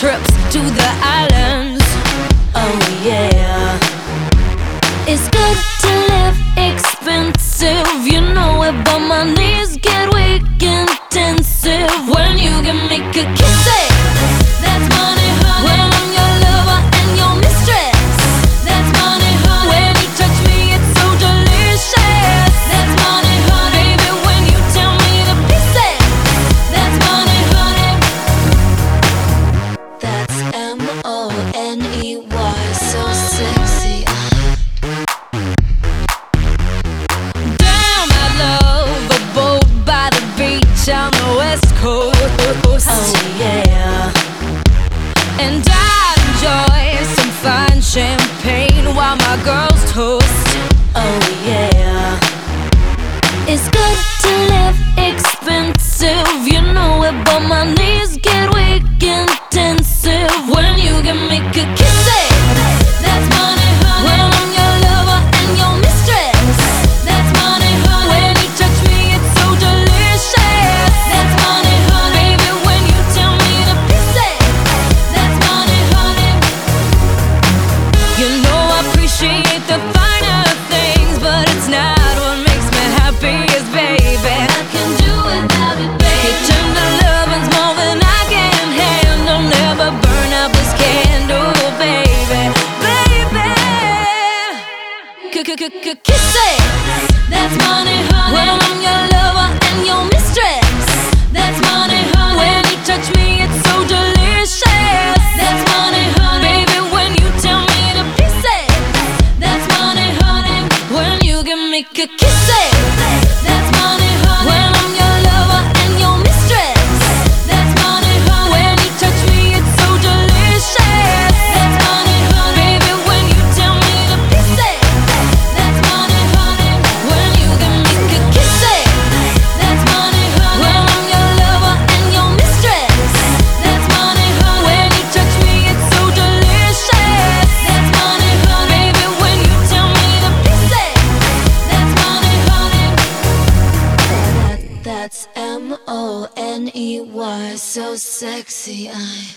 trips to the islands. Oh yeah. It's good to live expensive, you know it, but my knees get weak intensive when you can make a kiss it. That's money, honey. When I'm your lover and your mistress, that's money, honey. When you touch me, it's so delicious. That's money, honey. Baby, when you tell me to piece it, that's money, honey. That's M-O-N-E-Y, so sexy. Damn, I love a boat by the beach on the West Coast. Oh yeah. And I enjoy some fine champagne while my girls toast. Oh yeah. It's good to live expensive, you know it, but my knees get weak intensive when you can make a kiss it. That's money, honey. When I'm your lover and your mistress, that's money, honey. When you touch me, it's so delicious. That's money, honey. Baby, when you tell me to piece it, that's money, honey. You know I appreciate the finer things, but it's not what makes me happiest, baby. I can do without it, baby. Kitchen to lovin's more than I can handle. Never burn out this candle, baby. Baby, kiss it. That's money, honey. When I'm your lover and your mistress, that's money, honey. When you touch me, it's so delicious. That's money, honey. Baby, when you tell me to piece it, that's money, honey. When you can make a kiss it, that's money, honey. When I'm your lover and your mistress, that's money, honey. When you touch me, it's so delicious. That's money, honey. Baby, when you tell me to piece it, that's money, honey. When you can make a kiss it, that's money, honey. When I'm your lover and your mistress, that's money, honey. When you touch me, it's so delicious. That's money, honey. Baby, when you tell me to piece it, that's money, honey. That's M-O-N-E-Y, so sexy.